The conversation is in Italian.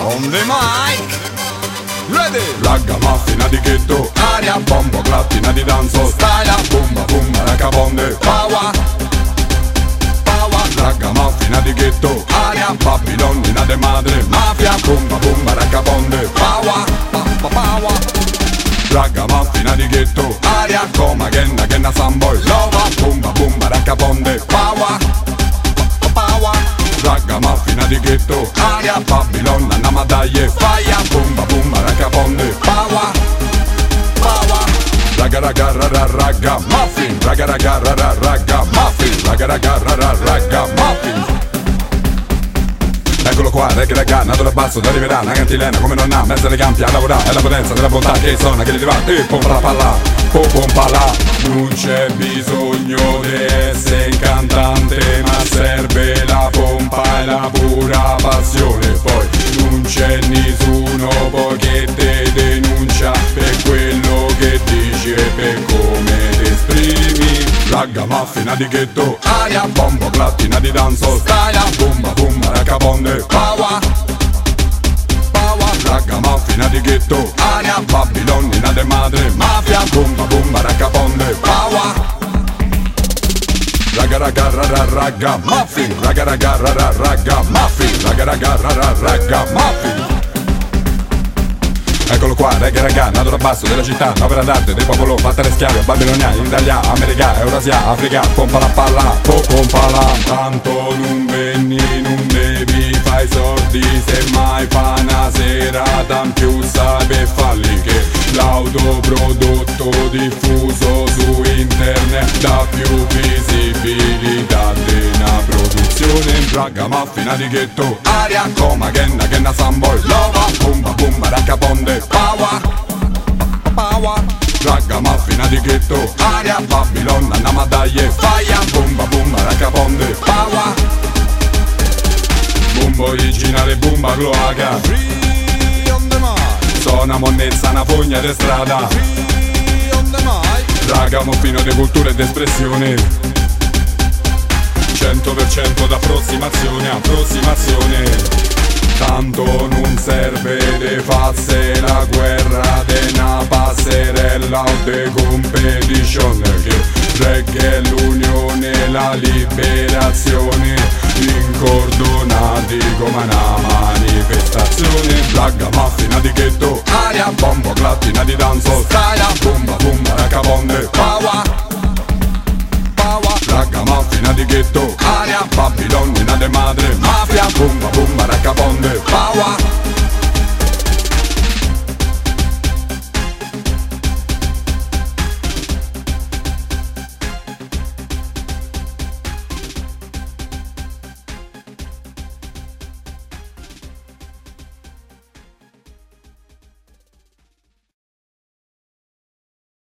On the mic, ready. Ragamuffina di ghetto, aria, bombo, clattina di danzo, style, bomba, bomba, racabonde, power, power. Ragamuffina di ghetto, aria, babilonina de madre, mafia, bomba, bomba, racabonde, power, power. Ragamuffina di ghetto, aria, coma, genna, samboy, lova, bomba, bomba, racabonde, power, power. Ragamuffina di ghetto, aria, Babilonna, namadaglie, fire, bomba, bomba, racabonde, power, power. Raga, muffin, raga, muffin, raga, muffin. Eccolo qua, raga, nato da basso, da arriverà una cantilena come non ha, mezzo alle campi a lavorare, è la potenza della bontà che suona, che gli va, e pompa la palla, pompa la. Non c'è bisogno di essere un cantante, ma serve la pompa e la pura passione. Poi non c'è nessuno poi che te denuncia per quello che dici e per come ti esprimi. Ragamuffina di ghetto, aria, bombo, clattina di danzo, style, bomba, bomba, racabonde, power, power. Ragamuffina di ghetto, aria, babilonina de madre, mafia, bomba, bomba, racabonde, power. Raga, muffin, raga, muffin, raga, muffin. Eccolo qua, raga, nato da basso della città, opera d'arte del popolo, fatta le schiave, babiloniani, Italia, America, Eurasia, Africa, pompa la palla, pompa la. Tanto non venni, non devi, fai sordi, se mai fa una serata in più sai per farli che l'autoprodotto diffuso su internet dà più visibilità di una produzione. Ragamuffina di ghetto, aria, coma, genna, samboy, lova, bomba, bomba, racabonde, power, power. Ragamuffina di ghetto, aria, Babilonna, namadaglie, fire, bomba, bomba, racabonde, power. Bomba originale, bomba cloaca, Free on the mic, suona monnezza, una fogna de strada, free on the mic. ragamuffino di cultura e di espressione, 100% d'approssimazione. Tanto non serve de farse la guerra de una passerella o de competition, che reggae è l'unione, la liberazione, incordonati come una manifestazione. Ragamuffina di ghetto, aria, bombo, clattina di danzo, style, bomba, bomba, racabonde, power, power. Ragamuffina di ghetto, aria, babilonina de madre, mafia, bomba, bomba, racabonde, power.